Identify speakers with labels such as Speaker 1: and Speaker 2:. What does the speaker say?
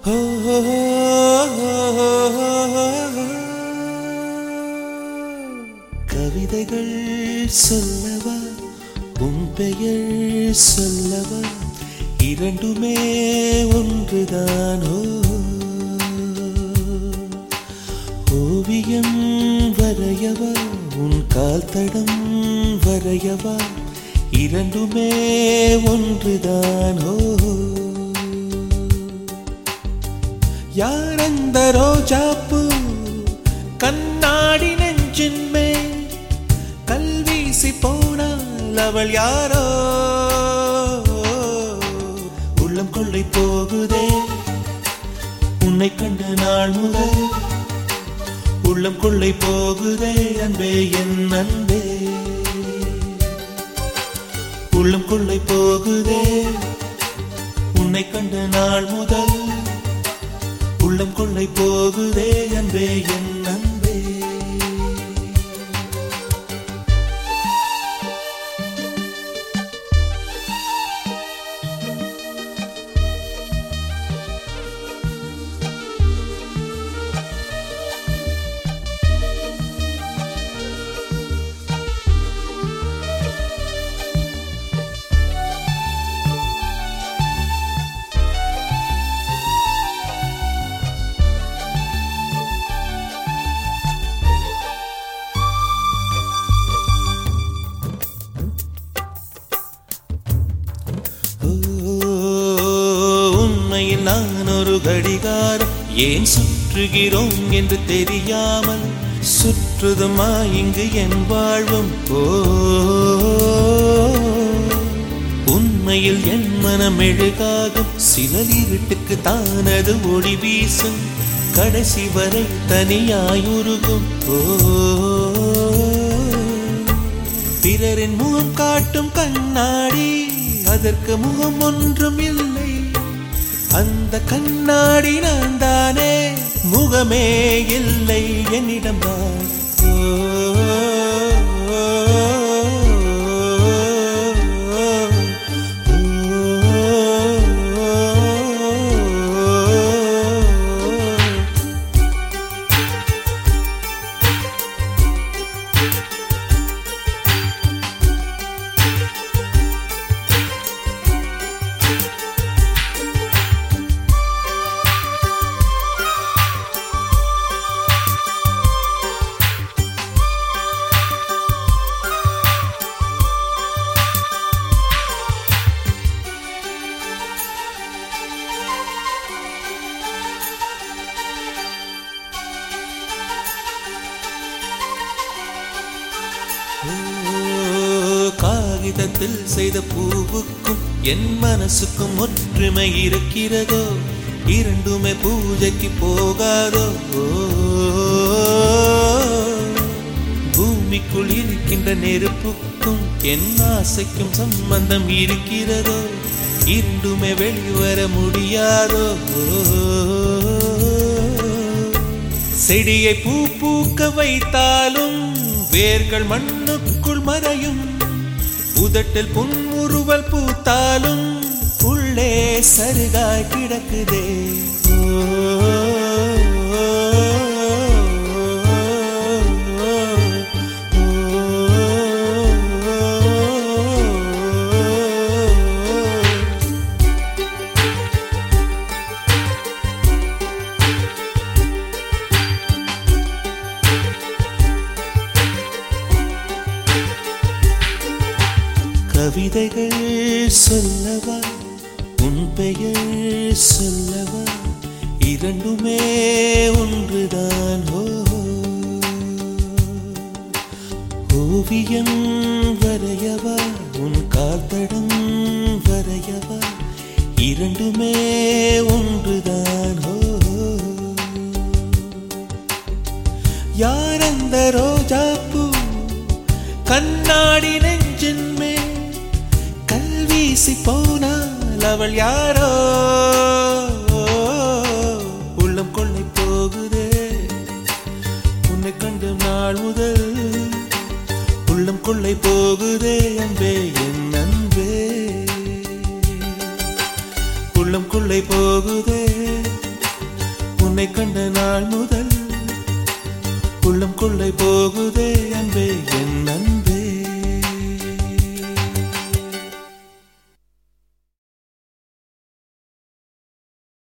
Speaker 1: கவிதைகள் சொல்லவா உன் பெயர் சொல்லவா இரண்டுமே ஒன்றுதான் ஓவியம் வரையவா உன் கால் தடம் வரையவா இரண்டுமே ஒன்றுதான் யார் அந்த ரோஜாப்பூ கண்ணாடி நெஞ்சின் மேல் கல்வீசி போனால் அவள் யாரோ உள்ளம் கொள்ளை போகுதே உன்னை கண்ட நாள் முதல் உள்ளம் கொள்ளை போகுதே அன்பே என் அன்பே உள்ளம் கொள்ளை போகுதே உன்னை கண்ட நாள் முதல் உள்ளம் கொள்ளை போகுதே அன்பே என் அன்பே நான் ஒரு கடிகாரம் ஏன் சுற்றுகிறோம் என்று தெரியாமல் சுற்றுதுமா இங்கு என் வாழ்வும் உண்மையில் என் மனம் மெழுகாகும் சிலர் இருட்டுக்கு தானது ஒளி வீசும் கடைசி வரை தனியாயுருகும் பிறரின் முகம் காட்டும் கண்ணாடி அதற்கு முகம் ஒன்றும் இல்லை அந்த கண்ணாடி நான் தானே முகமே இல்லை என்னிடம்தான் காகிதத்தில் செய்த பூவுக்கும் என் மனசுக்கும் ஒற்றுமை இருக்கிறதோ இரண்டுமே பூஜைக்கு போகாதோ பூமிக்குள் இருக்கின்ற நெருப்புக்கும் என் ஆசைக்கும் சம்பந்தம் இருக்கிறதோ இரண்டுமே வெளிவர முடியாதோ செடியை பூ பூக்க வைத்தாலும் வேர்கள் மண்ணுக்குள் மறையும் உதட்டில் புன்முறுவல் பூத்தாலும் உள்ளே சருகாய் கிடக்குதே கவிதைகள் சொல்லவா உன் பெயர் சொல்லவா இரண்டுமே ஒன்றுதான் ஓவியம் வரையவா உன் கால்தடம் வரையவா இரண்டுமே ஒன்றுதான் யார் அந்த ரோஜாப்பூ கண்ணாடி நெஞ்சின் மேல் கல்வீசி போனால் அவள் யாரோ உள்ளம் கொள்ளை போகுதே உன்னை கண்டு நாள் முதல் உள்ளம் கொள்ளை போகுதே அன்பே என் அன்பே உள்ளம் கொள்ளை போகுதே உன்னை கண்ட நாள் முதல் உள்ளம் கொள்ளை போகுதே அன்பே